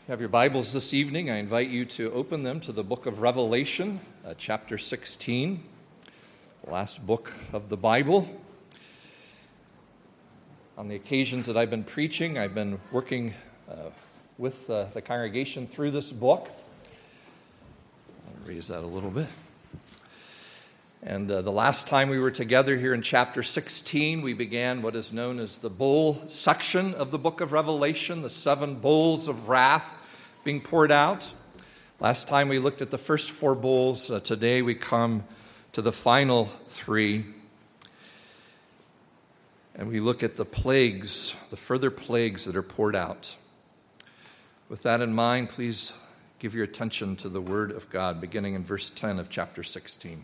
You have your Bibles this evening. I invite you to open them to the book of Revelation, chapter 16, the last book of the Bible. On the occasions that I've been preaching, I've been working with the congregation through this book. I'll raise that a little bit. And the last time we were together here in chapter 16, we began what is known as the bowl section of the book of Revelation, the 7 bowls of wrath being poured out. Last time we looked at the first 4 bowls. Today we come to the final 3. And we look at the plagues, the further plagues that are poured out. With that in mind, please give your attention to the Word of God, beginning in verse 10 of chapter 16.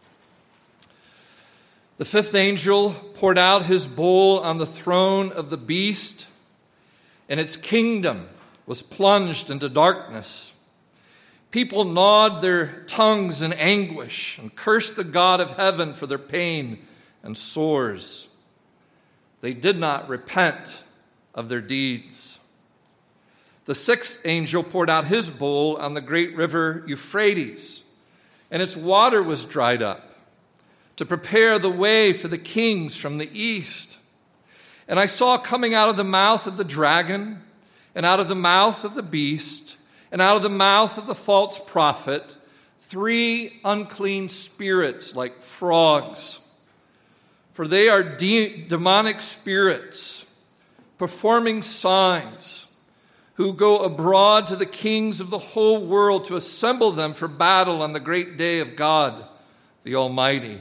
The 5th angel poured out his bowl on the throne of the beast, and its kingdom was plunged into darkness. People gnawed their tongues in anguish and cursed the God of heaven for their pain and sores. They did not repent of their deeds. The 6th angel poured out his bowl on the great river Euphrates, and its water was dried up, to prepare the way for the kings from the east. And I saw coming out of the mouth of the dragon, and out of the mouth of the beast, and out of the mouth of the false prophet, 3 unclean spirits like frogs. For they are demonic spirits, performing signs, who go abroad to the kings of the whole world to assemble them for battle on the great day of God, the Almighty.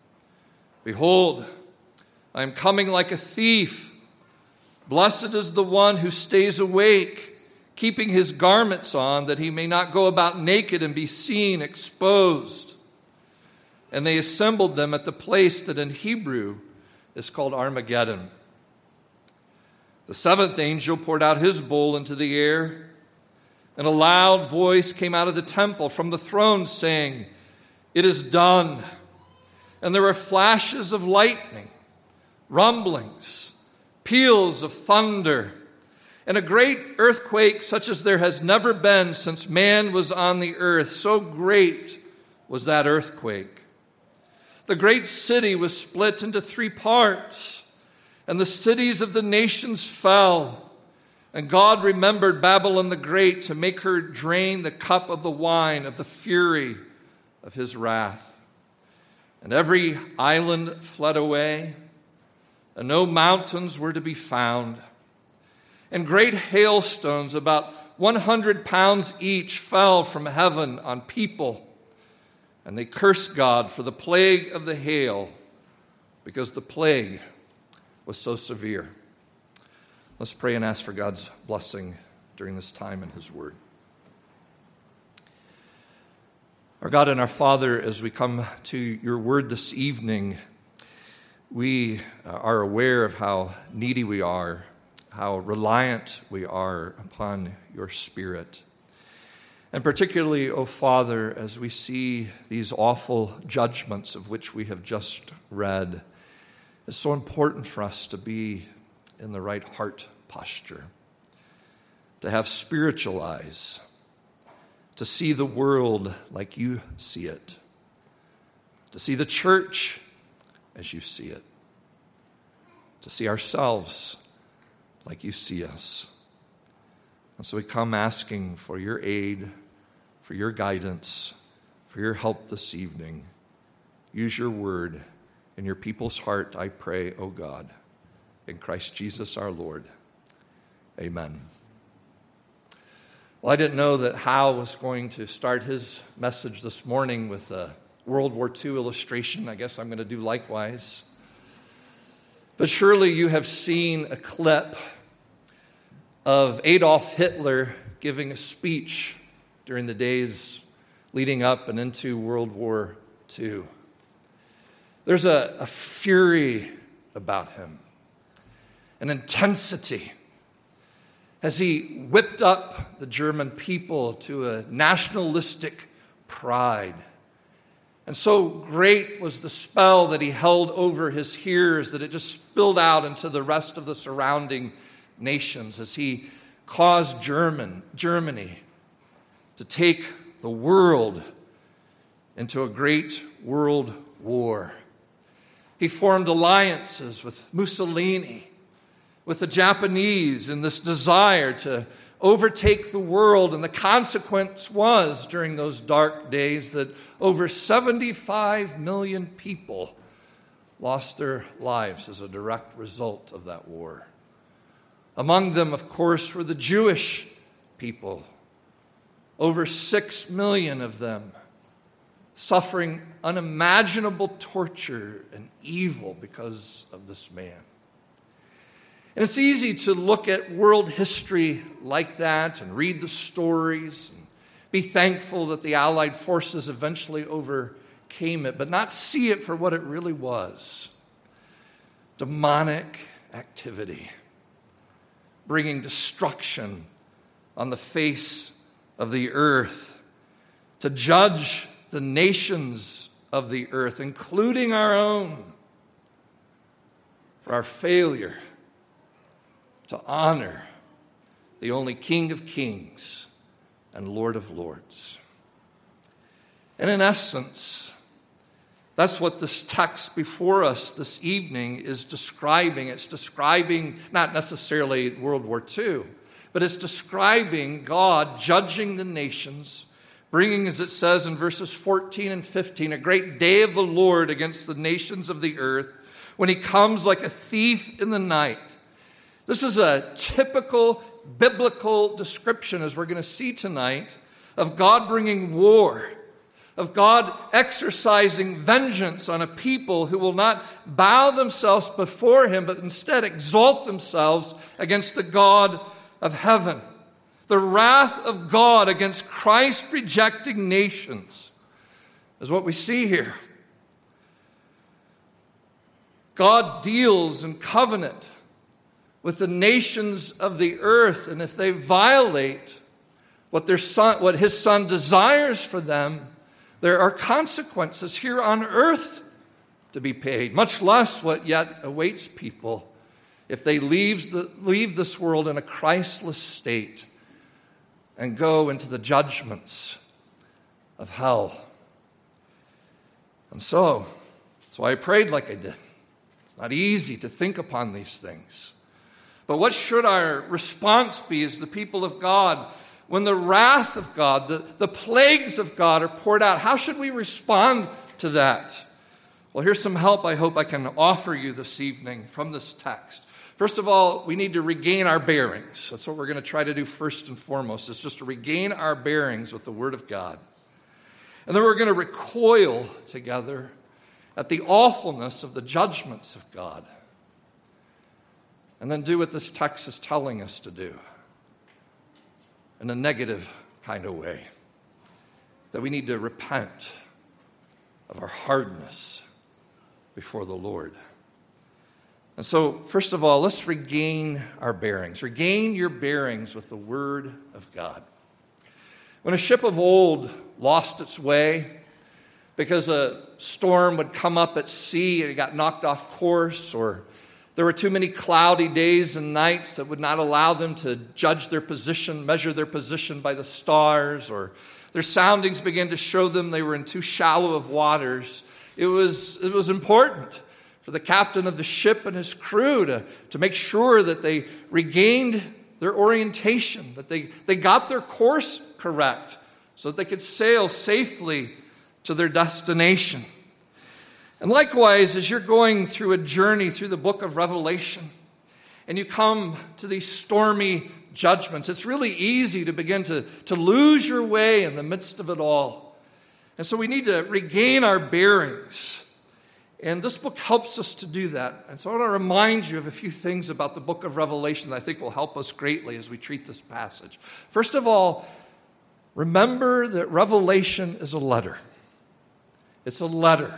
Behold, I am coming like a thief. Blessed is the one who stays awake, keeping his garments on, that he may not go about naked and be seen exposed. And they assembled them at the place that in Hebrew is called Armageddon. The 7th angel poured out his bowl into the air, and a loud voice came out of the temple from the throne saying, "It is done." And there were flashes of lightning, rumblings, peals of thunder, and a great earthquake such as there has never been since man was on the earth. So great was that earthquake. The great city was split into 3 parts, and the cities of the nations fell. And God remembered Babylon the Great to make her drain the cup of the wine of the fury of his wrath. And every island fled away, and no mountains were to be found. And great hailstones, about 100 pounds each, fell from heaven on people. And they cursed God for the plague of the hail, because the plague was so severe. Let's pray and ask for God's blessing during this time in his word. Our God and our Father, as we come to your word this evening, we are aware of how needy we are, how reliant we are upon your Spirit. And particularly, O Father, as we see these awful judgments of which we have just read, it's so important for us to be in the right heart posture, to have spiritual eyes, to see the world like you see it, to see the church as you see it, to see ourselves like you see us. And so we come asking for your aid, for your guidance, for your help this evening. Use your word in your people's heart, I pray, O God, in Christ Jesus our Lord. Amen. Well, I didn't know that Hal was going to start his message this morning with a World War II illustration. I guess I'm going to do likewise. But surely you have seen a clip of Adolf Hitler giving a speech during the days leading up and into World War II. There's a fury about him, an intensity, as he whipped up the German people to a nationalistic pride. And so great was the spell that he held over his hearers that it just spilled out into the rest of the surrounding nations as he caused Germany to take the world into a great world war. He formed alliances with Mussolini, with the Japanese, in this desire to overtake the world. And the consequence was, during those dark days, that over 75 million people lost their lives as a direct result of that war. Among them, of course, were the Jewish people. Over 6 million of them suffering unimaginable torture and evil because of this man. And it's easy to look at world history like that and read the stories and be thankful that the Allied forces eventually overcame it, but not see it for what it really was. Demonic activity, bringing destruction on the face of the earth, to judge the nations of the earth, including our own, for our failure to honor the only King of Kings and Lord of Lords. And in essence, that's what this text before us this evening is describing. It's describing not necessarily World War II, but it's describing God judging the nations, bringing, as it says in verses 14 and 15, a great day of the Lord against the nations of the earth, when he comes like a thief in the night. This is a typical biblical description, as we're going to see tonight, of God bringing war, of God exercising vengeance on a people who will not bow themselves before him, but instead exalt themselves against the God of heaven. The wrath of God against Christ-rejecting nations is what we see here. God deals in covenant with the nations of the earth, and if they violate what his Son desires for them, there are consequences here on earth to be paid, much less what yet awaits people if they leave this world in a Christless state and go into the judgments of hell. And so, that's why I prayed like I did. It's not easy to think upon these things. But what should our response be as the people of God when the wrath of God, the plagues of God are poured out? How should we respond to that? Well, here's some help I hope I can offer you this evening from this text. First of all, we need to regain our bearings. That's what we're going to try to do first and foremost, is just to regain our bearings with the Word of God. And then we're going to recoil together at the awfulness of the judgments of God. And then do what this text is telling us to do in a negative kind of way. That we need to repent of our hardness before the Lord. And so, first of all, let's regain our bearings. Regain your bearings with the Word of God. When a ship of old lost its way because a storm would come up at sea and it got knocked off course, or there were too many cloudy days and nights that would not allow them to judge their position, measure their position by the stars, or their soundings began to show them they were in too shallow of waters, it was important for the captain of the ship and his crew to make sure that they regained their orientation, that they got their course correct so that they could sail safely to their destination. And likewise, as you're going through a journey through the book of Revelation and you come to these stormy judgments, it's really easy to begin to lose your way in the midst of it all. And so we need to regain our bearings. And this book helps us to do that. And so I want to remind you of a few things about the book of Revelation that I think will help us greatly as we treat this passage. First of all, remember that Revelation is a letter. It's a letter.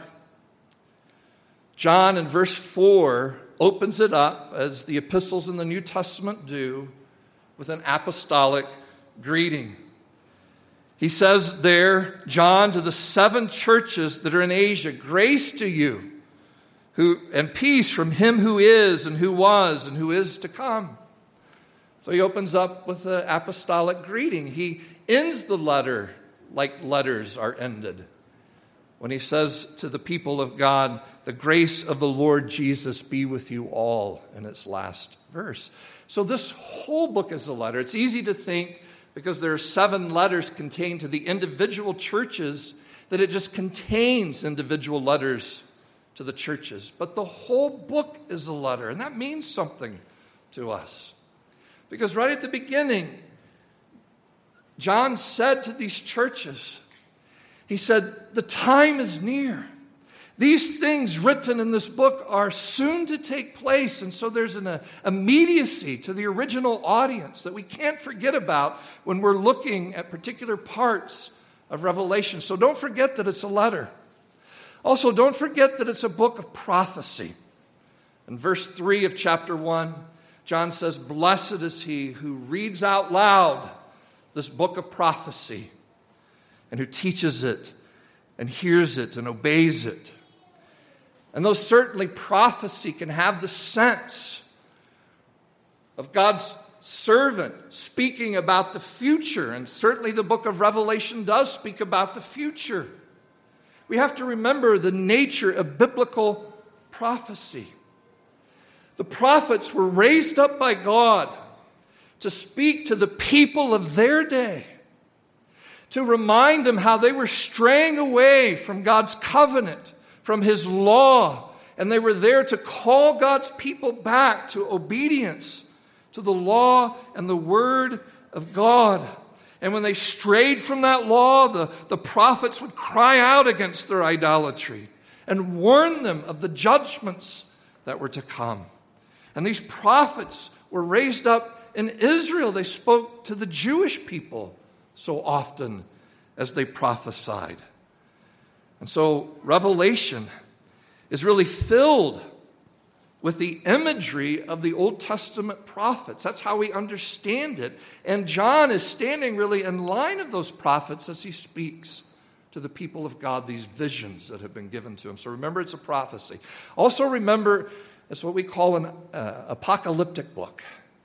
John in verse 4 opens it up, as the epistles in the New Testament do, with an apostolic greeting. He says there, John, to the 7 churches that are in Asia, grace to you, and peace from him who is and who was and who is to come. So he opens up with an apostolic greeting. He ends the letter like letters are ended, when he says to the people of God, "The grace of the Lord Jesus be with you all," in its last verse. So this whole book is a letter. It's easy to think, because there are 7 letters contained to the individual churches, that it just contains individual letters to the churches. But the whole book is a letter, and that means something to us. Because right at the beginning, John said to these churches, he said, "The time is near. These things written in this book are soon to take place." And so there's an immediacy to the original audience that we can't forget about when we're looking at particular parts of Revelation. So don't forget that it's a letter. Also, don't forget that it's a book of prophecy. In verse 3 of chapter 1, John says, "Blessed is he who reads out loud this book of prophecy, and who teaches it and hears it and obeys it." And though certainly prophecy can have the sense of God's servant speaking about the future, and certainly the book of Revelation does speak about the future, we have to remember the nature of biblical prophecy. The prophets were raised up by God to speak to the people of their day, to remind them how they were straying away from God's covenant, from His law, and they were there to call God's people back to obedience to the law and the Word of God. And when they strayed from that law, the prophets would cry out against their idolatry and warn them of the judgments that were to come. And these prophets were raised up in Israel. They spoke to the Jewish people so often as they prophesied. And so Revelation is really filled with the imagery of the Old Testament prophets. That's how we understand it. And John is standing really in line of those prophets as he speaks to the people of God, these visions that have been given to him. So remember, it's a prophecy. Also remember, it's what we call an apocalyptic book.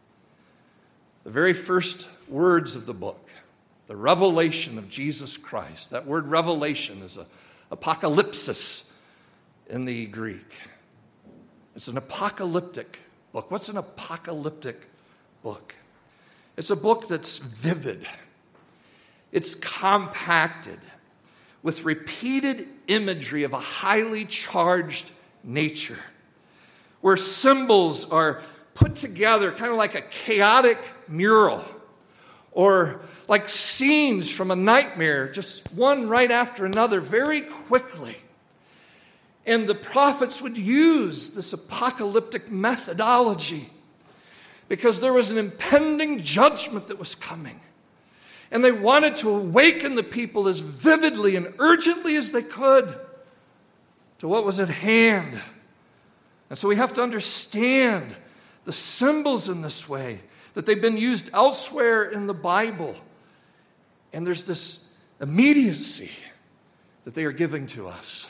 The very first words of the book, the revelation of Jesus Christ. That word revelation is apocalypsis in the Greek. It's an apocalyptic book. What's an apocalyptic book? It's a book that's vivid. It's compacted with repeated imagery of a highly charged nature, where symbols are put together kind of like a chaotic mural, or like scenes from a nightmare, just one right after another, very quickly. And the prophets would use this apocalyptic methodology because there was an impending judgment that was coming. And they wanted to awaken the people as vividly and urgently as they could to what was at hand. And so we have to understand the symbols in this way, that they've been used elsewhere in the Bible. And there's this immediacy that they are giving to us.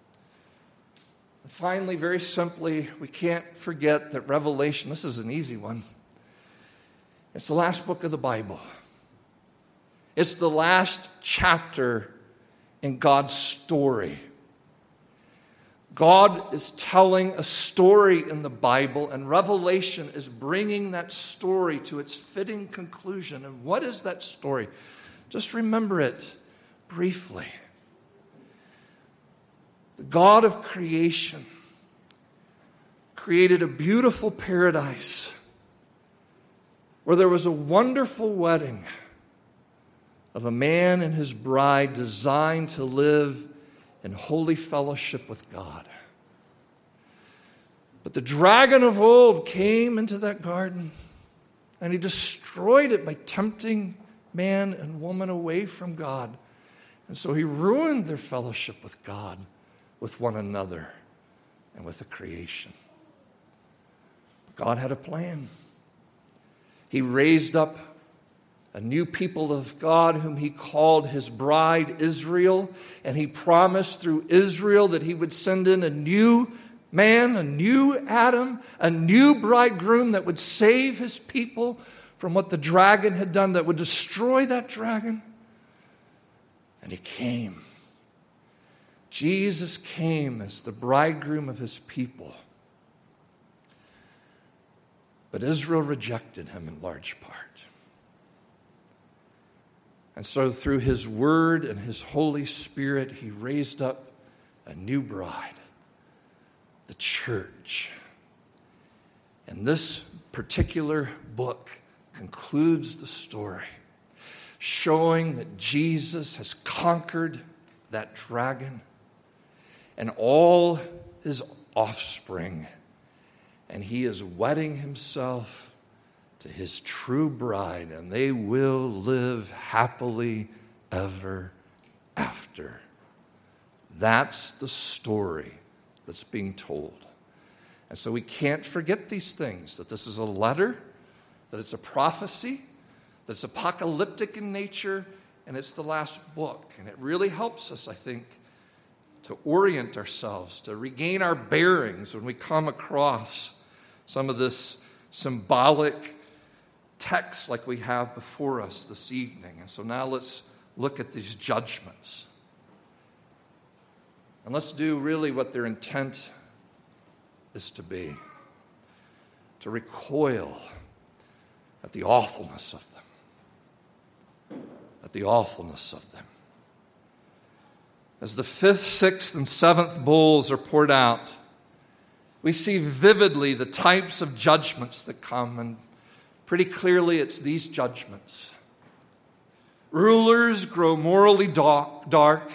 And finally, very simply, we can't forget that Revelation, this is an easy one, it's the last book of the Bible. It's the last chapter in God's story. God is telling a story in the Bible, and Revelation is bringing that story to its fitting conclusion. And what is that story? Just remember it briefly. The God of creation created a beautiful paradise where there was a wonderful wedding of a man and his bride designed to live in holy fellowship with God. But the dragon of old came into that garden, and he destroyed it by tempting man and woman away from God. And so he ruined their fellowship with God, with one another, and with the creation. God had a plan. He raised up a new people of God whom he called his bride, Israel, and he promised through Israel that he would send in a new man, a new Adam, a new bridegroom that would save his people from what the dragon had done that would destroy that dragon. And he came. Jesus came as the bridegroom of his people. But Israel rejected him in large part. And so through his word and his Holy Spirit, he raised up a new bride, the church. And this particular book concludes the story, showing that Jesus has conquered that dragon and all his offspring, and he is wedding himself to his true bride, and they will live happily ever after. That's the story that's being told. And so we can't forget these things, that this is a letter, that it's a prophecy, that it's apocalyptic in nature, and it's the last book. And it really helps us, I think, to orient ourselves, to regain our bearings when we come across some of this symbolic text like we have before us this evening. And so now let's look at these judgments. And let's do really what their intent is to be, to recoil at the awfulness of them. At the awfulness of them. As the 5th, 6th, and 7th bowls are poured out, we see vividly the types of judgments that come, and pretty clearly it's these judgments. Rulers grow morally dark.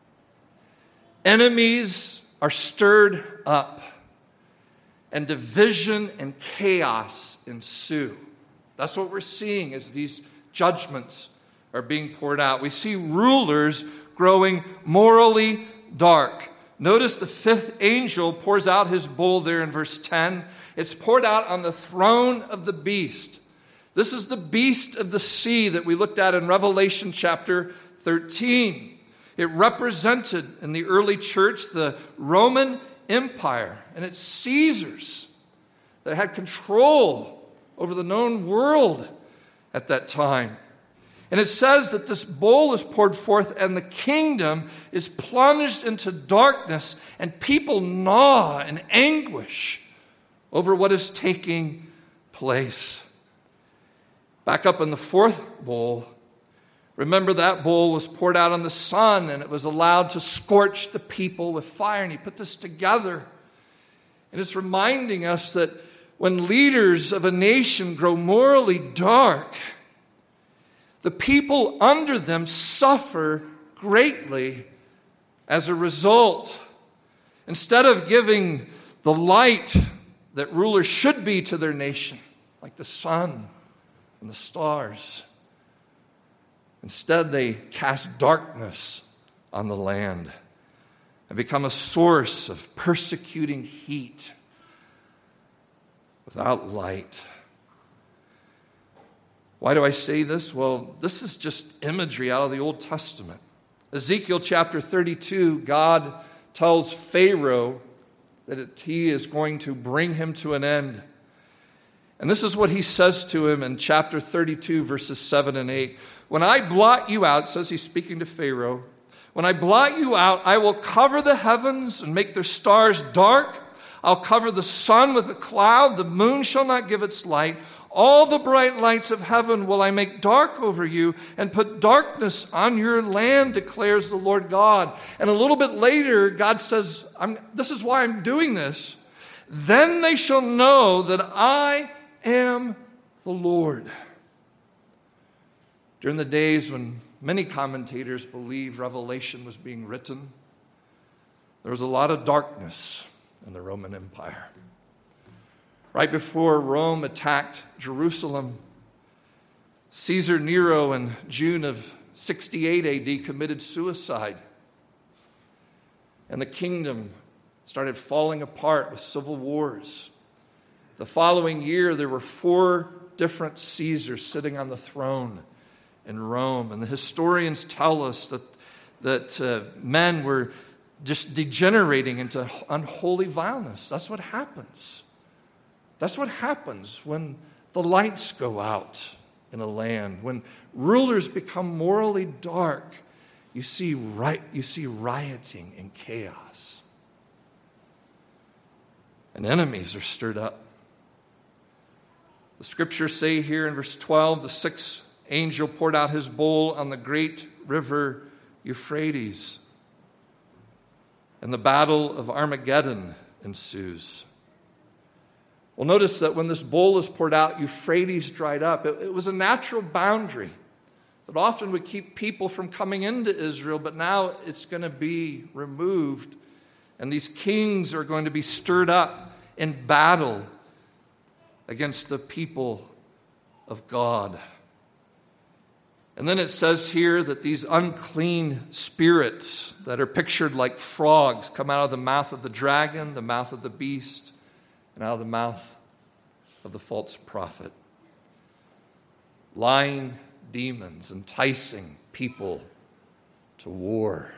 Enemies are stirred up. And division and chaos ensue. That's what we're seeing as these judgments are being poured out. We see rulers growing morally dark. Notice the 5th angel pours out his bowl there in verse 10. It's poured out on the throne of the beast. This is the beast of the sea that we looked at in Revelation chapter 13. It represented in the early church the Roman Empire, and it's Caesars that had control over the known world at that time. And it says that this bowl is poured forth and the kingdom is plunged into darkness, and people gnaw in anguish over what is taking place. Back up in the 4th bowl, remember that bowl was poured out on the sun, and it was allowed to scorch the people with fire. And he put this together. And it's reminding us that when leaders of a nation grow morally dark, the people under them suffer greatly as a result. Instead of giving the light that rulers should be to their nation, like the sun and the stars, instead they cast darkness on the land and become a source of persecuting heat without light. Why do I say this? Well, this is just imagery out of the Old Testament. Ezekiel chapter 32, God tells Pharaoh that he is going to bring him to an end. And this is what he says to him in chapter 32, verses 7 and 8. When I blot you out, says he's speaking to Pharaoh, when I blot you out, I will cover the heavens and make their stars dark. I'll cover the sun with a cloud. The moon shall not give its light. All the bright lights of heaven will I make dark over you and put darkness on your land, declares the Lord God. And a little bit later, God says, this is why I'm doing this. Then they shall know that I am the Lord. During the days when many commentators believe Revelation was being written, there was a lot of darkness in the Roman Empire. Right before Rome attacked Jerusalem, Caesar Nero in June of 68 AD committed suicide. And the kingdom started falling apart with civil wars. The following year, there were 4 different Caesars sitting on the throne in Rome. And the historians tell us that men were just degenerating into unholy violence. That's what happens. That's what happens when the lights go out. in a land. When rulers become morally dark, you see rioting and chaos. And enemies are stirred up. The scriptures say here in verse 12, the sixth angel poured out his bowl on the great river Euphrates, and the battle of Armageddon ensues. Well, notice that when this bowl is poured out, Euphrates dried up. It was a natural boundary that often would keep people from coming into Israel, but now it's going to be removed, and these kings are going to be stirred up in battle against the people of God. And then it says here that these unclean spirits that are pictured like frogs come out of the mouth of the dragon, the mouth of the beast, and out of the mouth of the false prophet. Lying demons enticing people to war.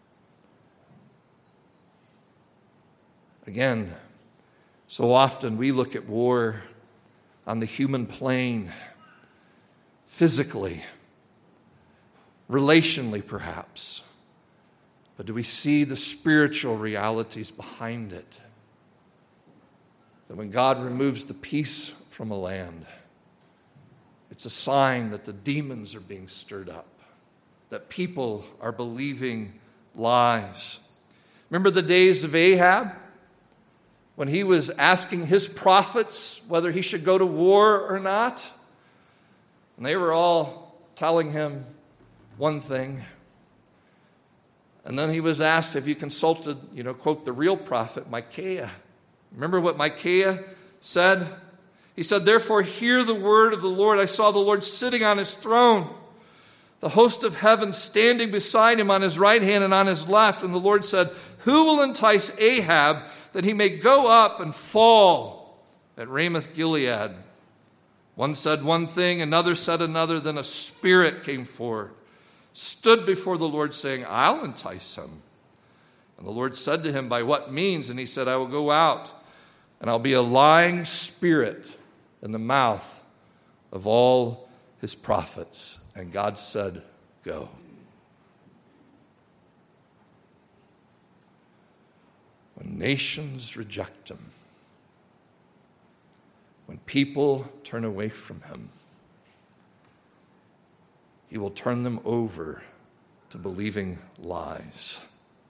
Again, so often we look at war on the human plane, physically, relationally perhaps. But do we see the spiritual realities behind it? That when God removes the peace from a land, it's a sign that the demons are being stirred up, that people are believing lies. Remember the days of Ahab, when he was asking his prophets whether he should go to war or not? And they were all telling him one thing. And then he was asked, have you consulted, quote, the real prophet, Micaiah? Remember what Micaiah said? He said, therefore, hear the word of the Lord. I saw the Lord sitting on his throne, the host of heaven standing beside him on his right hand and on his left. And the Lord said, who will entice Ahab that he may go up and fall at Ramoth Gilead? One said one thing, another said another. Then a spirit came forward, stood before the Lord, saying, I'll entice him. And the Lord said to him, by what means? And he said, I will go out, and I'll be a lying spirit in the mouth of all his prophets. And God said, go. When nations reject him, when people turn away from him, he will turn them over to believing lies.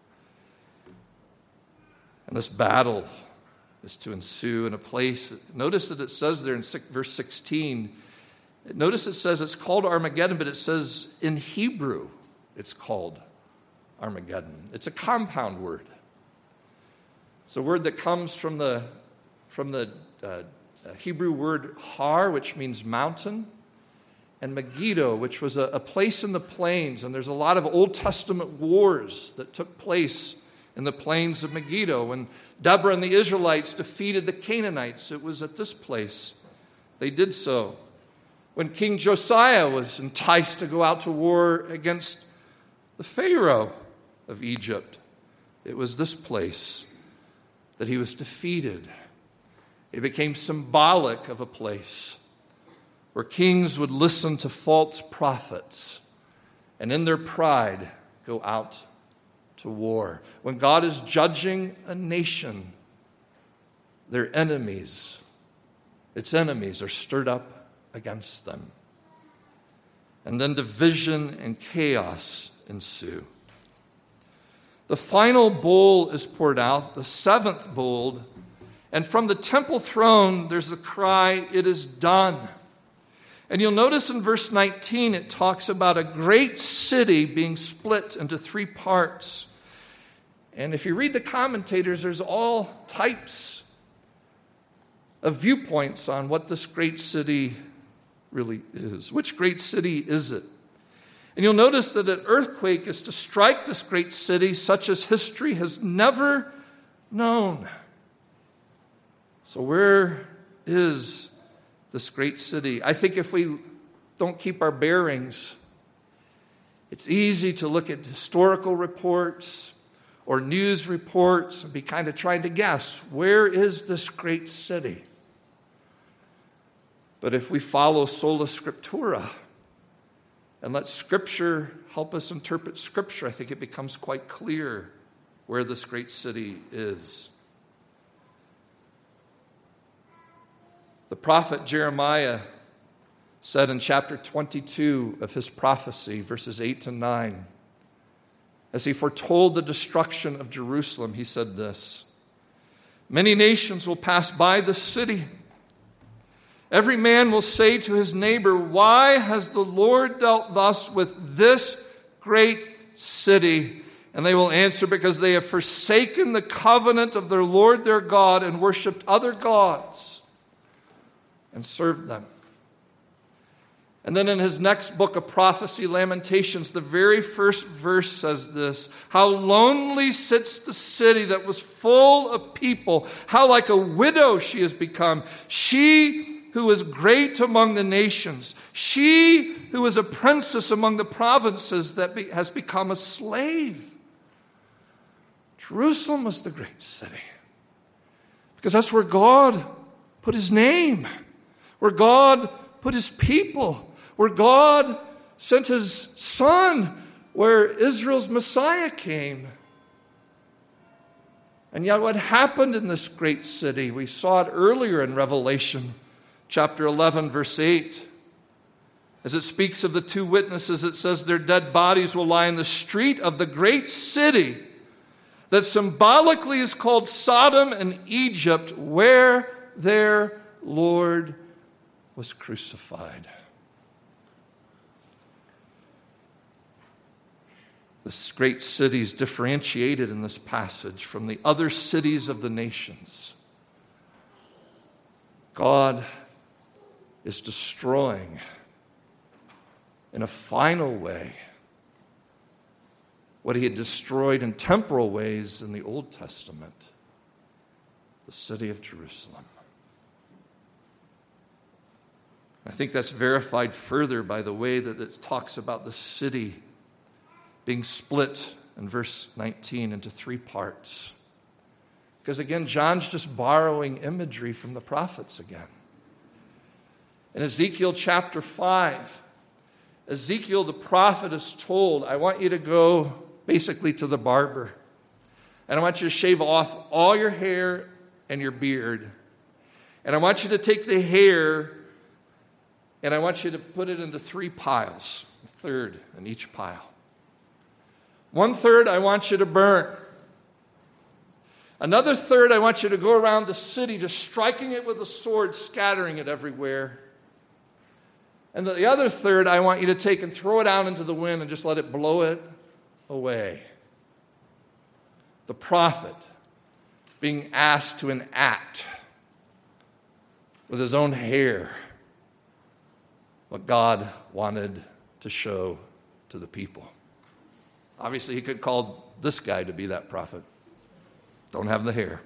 And this battle is to ensue in a place. Notice that it says there in verse 16, notice it says it's called Armageddon, but it says in Hebrew it's called Armageddon. It's a compound word. It's a word that comes from the Hebrew word har, which means mountain, and Megiddo, which was a place in the plains. And there's a lot of Old Testament wars that took place in the plains of Megiddo. When Deborah and the Israelites defeated the Canaanites, it was at this place they did so. When King Josiah was enticed to go out to war against the Pharaoh of Egypt, it was this place that he was defeated. It became symbolic of a place where kings would listen to false prophets and in their pride go out to war. When God is judging a nation, their enemies, its enemies are stirred up against them. And then division and chaos ensue. The final bowl is poured out, the seventh bowl, and from the temple throne there's a cry, it is done. And you'll notice in verse 19 it talks about a great city being split into three parts. And if you read the commentators, there's all types of viewpoints on what this great city really is. Which great city is it? And you'll notice that an earthquake is to strike this great city such as history has never known. So where is this great city? I think if we don't keep our bearings, it's easy to look at historical reports or news reports and be kind of trying to guess, where is this great city? But if we follow sola scriptura and let Scripture help us interpret Scripture, I think it becomes quite clear where this great city is. The prophet Jeremiah said in chapter 22 of his prophecy, verses 8 to 9, as he foretold the destruction of Jerusalem, he said this: "Many nations will pass by this city. Every man will say to his neighbor, 'Why has the Lord dealt thus with this great city?' And they will answer, 'Because they have forsaken the covenant of their Lord their God and worshipped other gods and served them.'" And then in his next book of prophecy, Lamentations, the very first verse says this: "How lonely sits the city that was full of people. How like a widow she has become. She who was great among the nations. She who was a princess among the provinces has become a slave." Jerusalem was the great city, because that's where God put his name, where God put his people, where God sent his Son, where Israel's Messiah came. And yet what happened in this great city? We saw it earlier in Revelation chapter 11, verse 8. As it speaks of the two witnesses, it says their dead bodies will lie in the street of the great city that symbolically is called Sodom and Egypt, where their Lord was crucified. This great city is differentiated in this passage from the other cities of the nations. God is destroying in a final way what he had destroyed in temporal ways in the Old Testament, the city of Jerusalem. I think that's verified further by the way that it talks about the city being split in verse 19 into three parts. Because again, John's just borrowing imagery from the prophets again. In Ezekiel chapter 5, Ezekiel the prophet is told, "I want you to go basically to the barber, and I want you to shave off all your hair and your beard. And I want you to take the hair and I want you to put it into three piles, a third in each pile. 1/3 I want you to burn. Another third I want you to go around the city just striking it with a sword, scattering it everywhere. And the other third I want you to take and throw it out into the wind and just let it blow it away." The prophet being asked to enact with his own hair what God wanted to show to the people. Obviously, he could call this guy to be that prophet. Don't have the hair.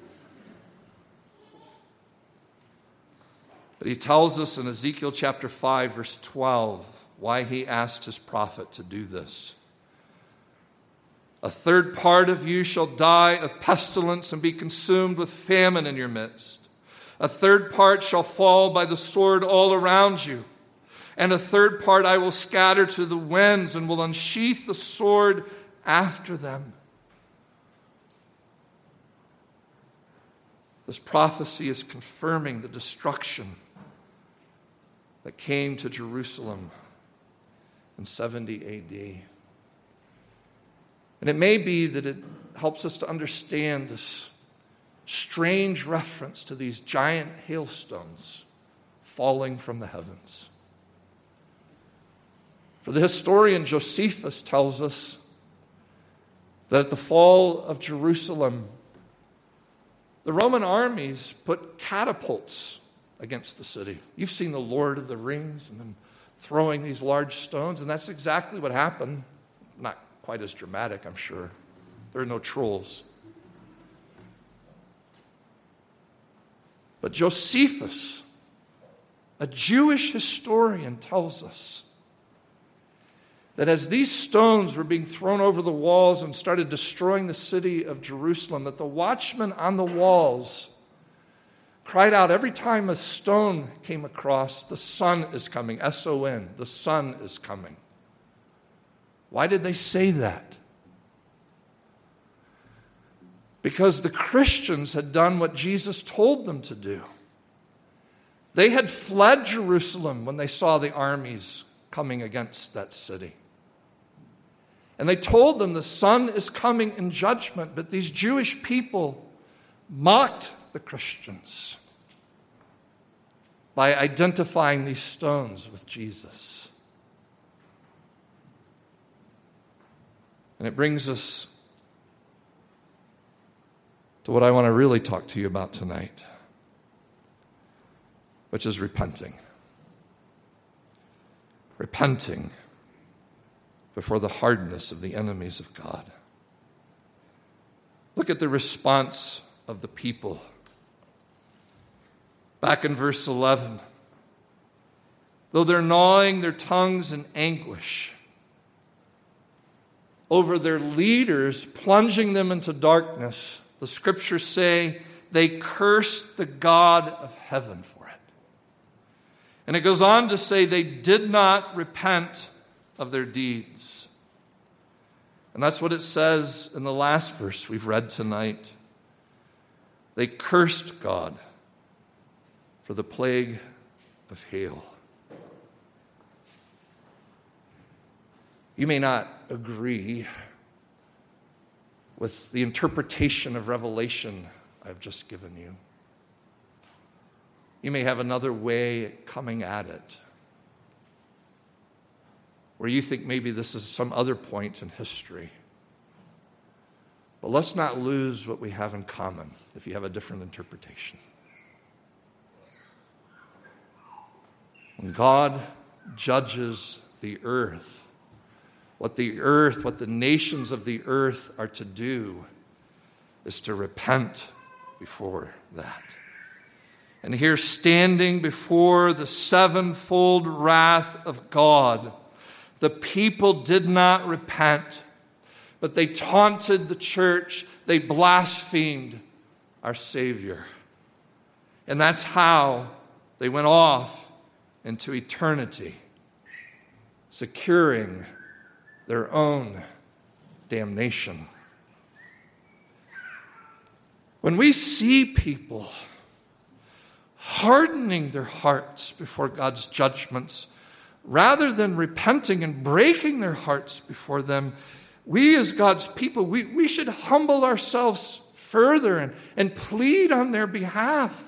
But he tells us in Ezekiel chapter 5, verse 12, why he asked his prophet to do this. "A third part of you shall die of pestilence and be consumed with famine in your midst. A third part shall fall by the sword all around you. And a third part I will scatter to the winds and will unsheath the sword after them." This prophecy is confirming the destruction that came to Jerusalem in 70 AD. And it may be that it helps us to understand this strange reference to these giant hailstones falling from the heavens. For the historian Josephus tells us that at the fall of Jerusalem, the Roman armies put catapults against the city. You've seen the Lord of the Rings and them throwing these large stones, and that's exactly what happened. Not quite as dramatic, I'm sure. There are no trolls. But Josephus, a Jewish historian, tells us that as these stones were being thrown over the walls and started destroying the city of Jerusalem, that the watchmen on the walls cried out every time a stone came across, the sun is coming, S-O-N, the sun is coming. Why did they say that? Because the Christians had done what Jesus told them to do. They had fled Jerusalem when they saw the armies coming against that city. And they told them the sun is coming in judgment, but these Jewish people mocked the Christians by identifying these stones with Jesus. And it brings us to what I want to really talk to you about tonight, which is repenting. Repenting before the hardness of the enemies of God. Look at the response of the people. Back in verse 11. Though they're gnawing their tongues in anguish over their leaders, plunging them into darkness, the scriptures say they cursed the God of heaven for it. And it goes on to say they did not repent of their deeds. And that's what it says in the last verse we've read tonight. They cursed God for the plague of hail. You may not agree with the interpretation of Revelation I've just given you. You may have another way coming at it, where you think maybe this is some other point in history. But let's not lose what we have in common if you have a different interpretation. When God judges the earth, what the nations of the earth are to do is to repent before that. And here, standing before the sevenfold wrath of God, the people did not repent, but they taunted the church. They blasphemed our Savior. And that's how they went off into eternity, securing their own damnation. When we see people hardening their hearts before God's judgments, rather than repenting and breaking their hearts before them, we as God's people, we should humble ourselves further and plead on their behalf.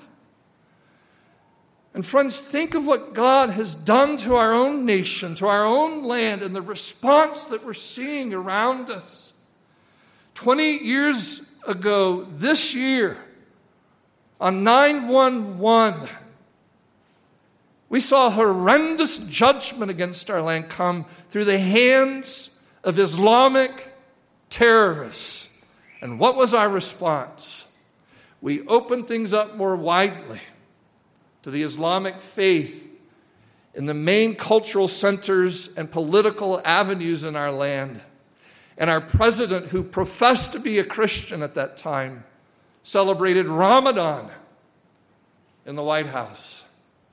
And friends, think of what God has done to our own nation, to our own land, and the response that we're seeing around us. 20 years ago, this year, on 9/11, we saw horrendous judgment against our land come through the hands of Islamic terrorists. And what was our response? We opened things up more widely to the Islamic faith in the main cultural centers and political avenues in our land. And our president, who professed to be a Christian at that time, celebrated Ramadan in the White House.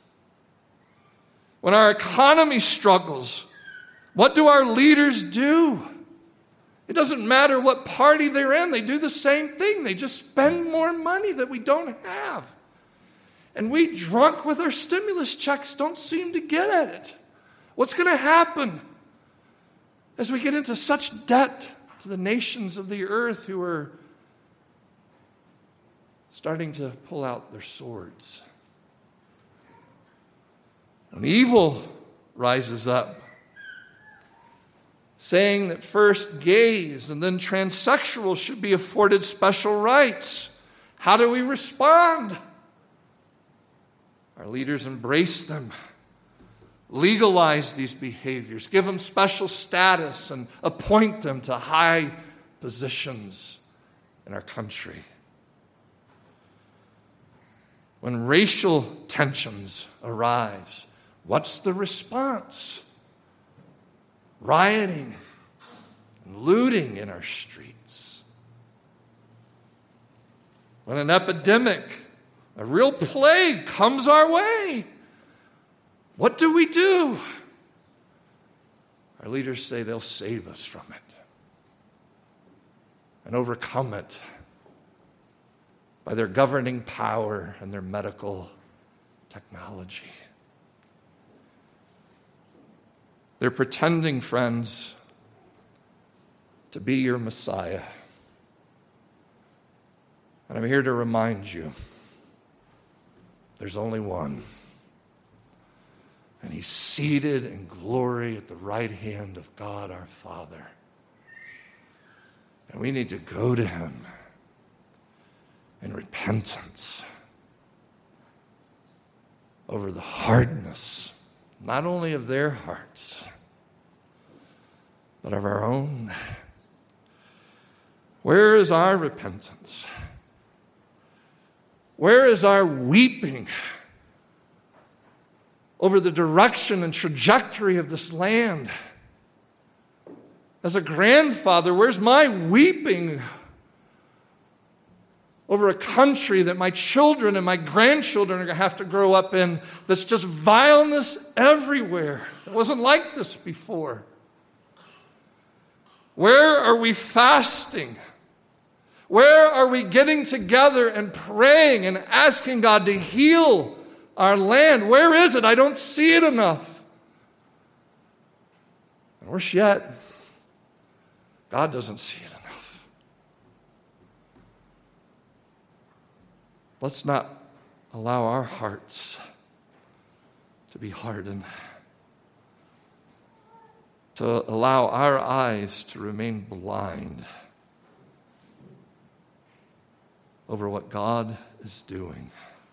When our economy struggles, what do our leaders do? It doesn't matter what party they're in. They do the same thing. They just spend more money that we don't have. And we, drunk with our stimulus checks, don't seem to get at it. What's going to happen as we get into such debt to the nations of the earth who are starting to pull out their swords? When evil rises up, saying that first gays and then transsexuals should be afforded special rights, how do we respond? Our leaders embrace them, legalize these behaviors, give them special status, and appoint them to high positions in our country. When racial tensions arise, what's the response? Rioting and looting in our streets. When an epidemic A real plague comes our way. What do we do? Our leaders say they'll save us from it and overcome it by their governing power and their medical technology. They're pretending, friends, to be your Messiah. And I'm here to remind you, there's only one. And he's seated in glory at the right hand of God our Father. And we need to go to him in repentance over the hardness, not only of their hearts, but of our own. Where is our repentance? Where is our weeping over the direction and trajectory of this land? As a grandfather, where's my weeping over a country that my children and my grandchildren are going to have to grow up in that's just vileness everywhere? It wasn't like this before. Where are we fasting? Where are we getting together and praying and asking God to heal our land? Where is it? I don't see it enough. And worse yet, God doesn't see it enough. Let's not allow our hearts to be hardened, to allow our eyes to remain blind over what God is doing.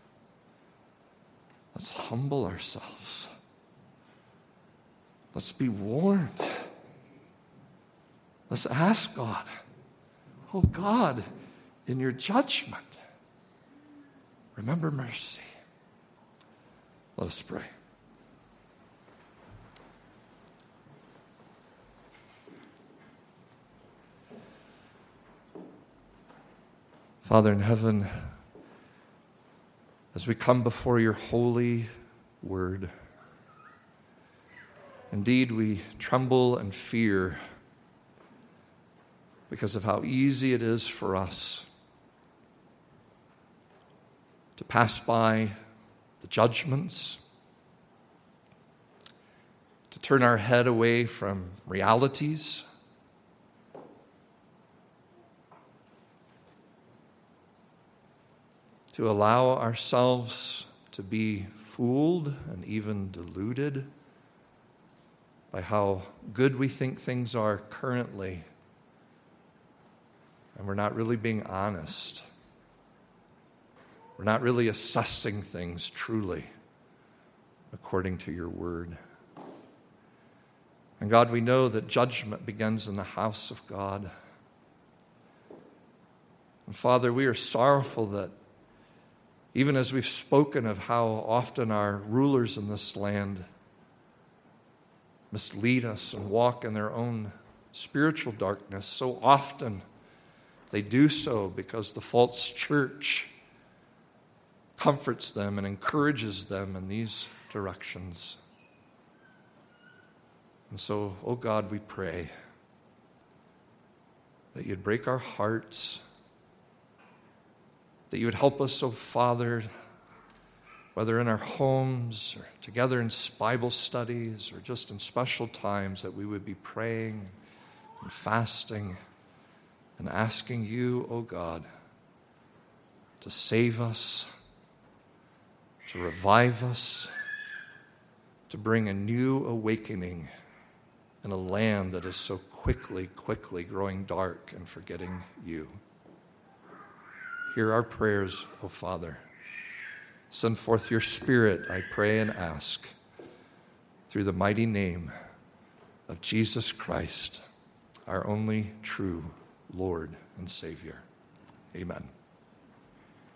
Let's humble ourselves. Let's be warned. Let's ask God, oh God, in your judgment, remember mercy. Let us pray. Father in heaven, as we come before your holy word, indeed we tremble and fear because of how easy it is for us to pass by the judgments, to turn our head away from realities, to allow ourselves to be fooled and even deluded by how good we think things are currently, and we're not really being honest. We're not really assessing things truly according to your word. And God, we know that judgment begins in the house of God. And Father, we are sorrowful that even as we've spoken of how often our rulers in this land mislead us and walk in their own spiritual darkness, so often they do so because the false church comforts them and encourages them in these directions. And so, oh God, we pray that you'd break our hearts, that you would help us, oh Father, whether in our homes or together in Bible studies or just in special times, that we would be praying and fasting and asking you, oh God, to save us, to revive us, to bring a new awakening in a land that is so quickly growing dark and forgetting you. Hear our prayers, O Father. Send forth your Spirit, I pray and ask, through the mighty name of Jesus Christ, our only true Lord and Savior. Amen.